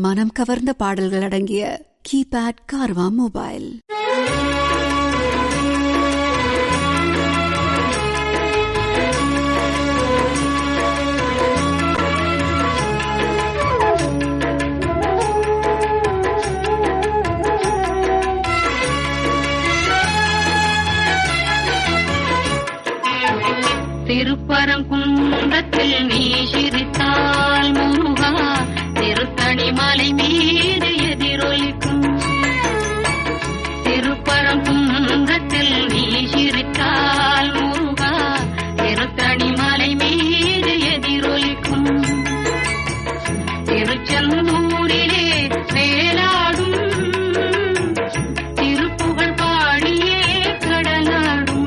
மனம் கவர்ந்த பாடல்கள் அடங்கிய கீபேட் கார்வா மொபைல். திருப்பரங்குன்றத்தில் நீ சிரித்தால் முருகா திருத்தணி மலை மீது எதிரொலிக்கும். திருப்பரங்குன்றத்தில் நீ சிரித்தால் முருகா திருத்தணி மலை மீது எதிரொலிக்கும். திருச்செந்தூரிலே வேலாடும் திருப்புகழ் பாடியே கடலாடும்.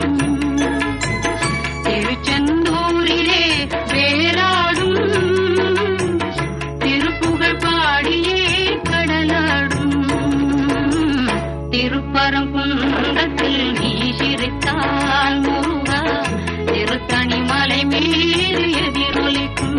திருச்செந்தூரிலே வேலாடும் திருப்புகழ் பாடியே கடலாடும். திருப்பரங்குன்றத்தில் நீ சிரித்தால் முருகா திருத்தணி மலை மீது எதிரொலிக்கும்.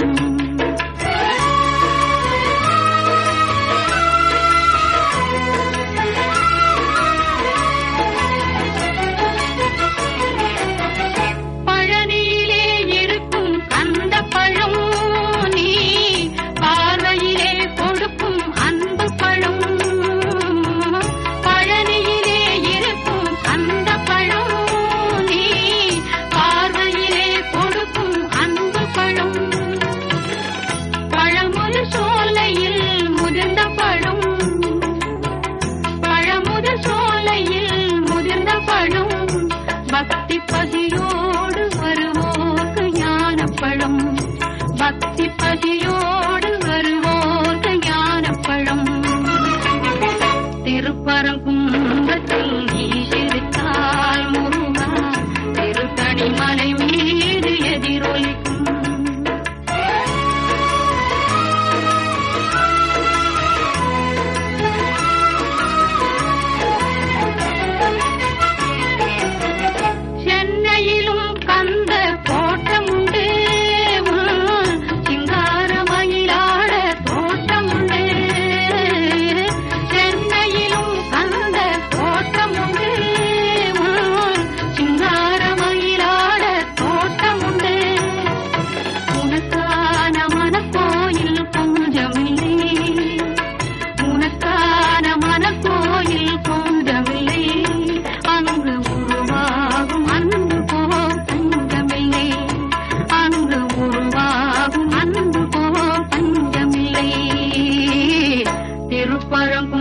பக்தி பசியோடு வருவோர்க்கு ஞானப்பழம். பக்தி பசியோடு வருவோர்க்கு ஞானப்பழம். திருப்பரங்குன்றத்தில் நீ சிரித்தால் முருகா திருத்தணி மலை மீது எதிரொலிக்கும். திருப்பரங்குன்றத்தில்